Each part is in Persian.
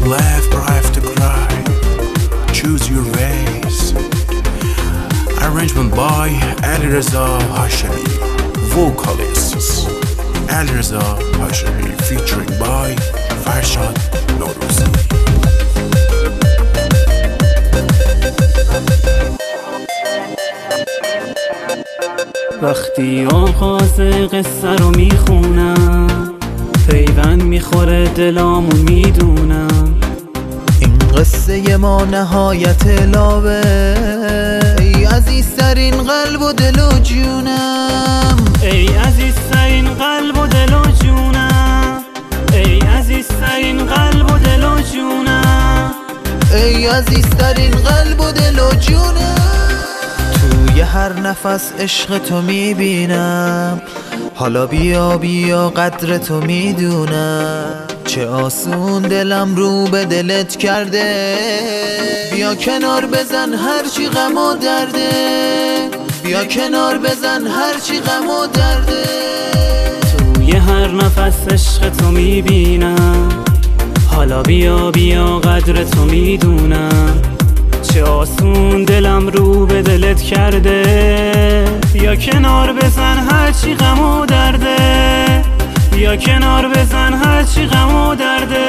Laugh or have to cry, choose your ways. Arrangement by Alireza Hashemi. Vocalists Alireza Hashemi featuring by Farshad Norozi. وقتی آغاز قصه رو میخونم پیوند میخوره دلامون میدونم این قصه ما نهایت لاوه ای عزیزترین قلب و دل و جونم ای عزیزترین قلب و دل و جونم ای عزیزترین قلب و دل و جونم ای عزیزترین قلب و دل و جونم توی هر نفس عشق تو میبینم حالا بیا بیا قدر تو میدونم چه آسون دلم رو به دلت کرده بیا کنار بزن هرچی غم و درده بیا کنار بزن هرچی غم و درده توی هر نفس عشق تو میبینم حالا بیا بیا قدر تو میدونم چه آسون دلم رو به دلت کرده بیا کنار بزن هرچی غم و درده بیا کنار بزن هرچی غم و درده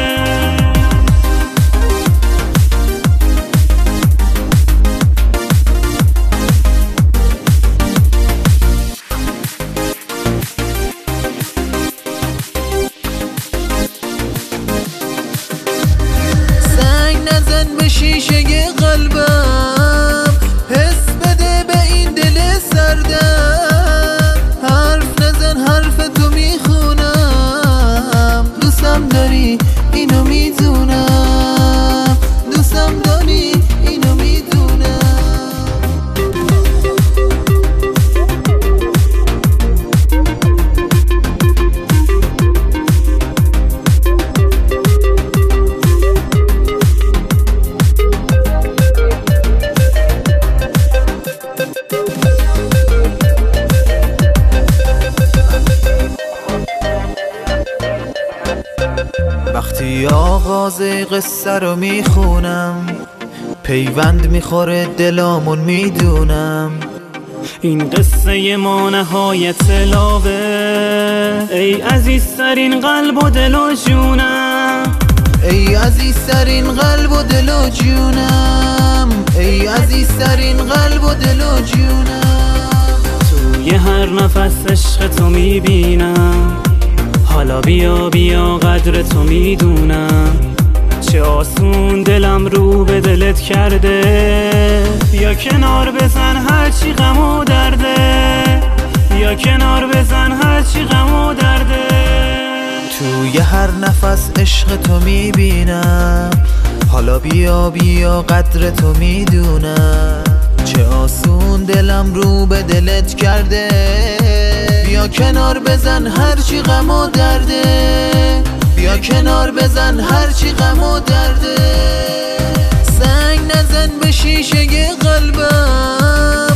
به شیشه قلبم حس بده به این دل سردم حرف نزن حرف تو میخونم دوستم داری اینو میدونم دوستم داری اینو میدونم وقتی آغاز قصه رو میخونم پیوند میخوره دلامون میدونم این قصه ما نهایت لاوه ای عزیزترین قلب و دل و جونم ای عزیزترین قلب و دل و جونم ای عزیزترین قلب و دل و جونم توی هر نفس عشق تو میبینم حالا بیا بیا قدر تو میدونم چه آسون دلم رو به دلت کرده بیا کنار بزن هرچی غم و درده بیا کنار بزن هرچی غم و درده توی هر نفس عشق تو میبینم حالا بیا بیا قدر تو میدونم چه آسون دلم رو به دلت کرده بیا کنار بزن هرچی غم و درده بیا کنار بزن هرچی غم و درده سنگ نزن به شیشه قلبم